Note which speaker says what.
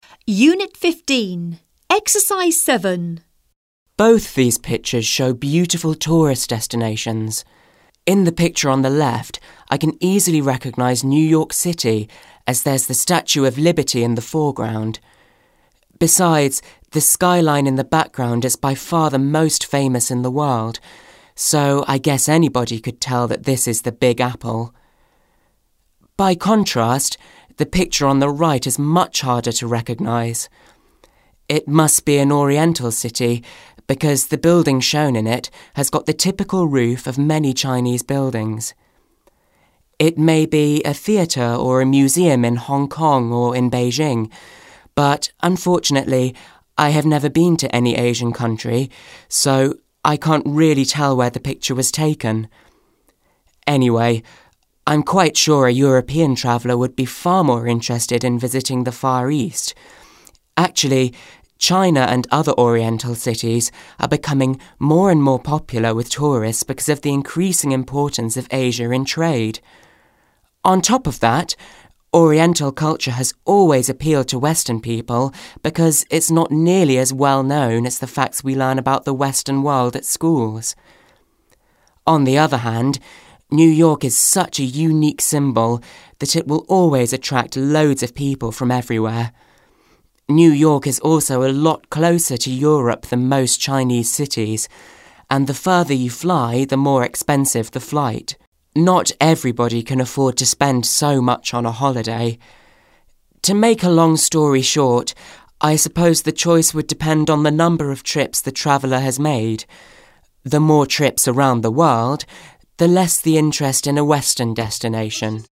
Speaker 1: Unit 15, Exercise 7.
Speaker 2: Both these pictures show beautiful tourist destinations. In the picture on the left, I can easily recognise New York City as there's the Statue of Liberty in the foreground. Besides, the skyline in the background is by far the most famous in the world, so I guess anybody could tell that this is the Big Apple. By contrast, the picture on the right is much harder to recognise. It must be an Oriental city because the building shown in it has got the typical roof of many Chinese buildings. It may be a theatre or a museum in Hong Kong or in Beijing, but unfortunately, I have never been to any Asian country, so I can't really tell where the picture was taken. Anyway, I'm quite sure a European traveller would be far more interested in visiting the Far East. Actually, China and other Oriental cities are becoming more and more popular with tourists because of the increasing importance of Asia in trade. On top of that, Oriental culture has always appealed to Western people because it's not nearly as well known as the facts we learn about the Western world at schools. On the other hand, New York is such a unique symbol that it will always attract loads of people from everywhere. New York is also a lot closer to Europe than most Chinese cities, and the further you fly, the more expensive the flight. Not everybody can afford to spend so much on a holiday. To make a long story short, I suppose the choice would depend on the number of trips the traveller has made. The more trips around the world, the less the interest in a Western destination.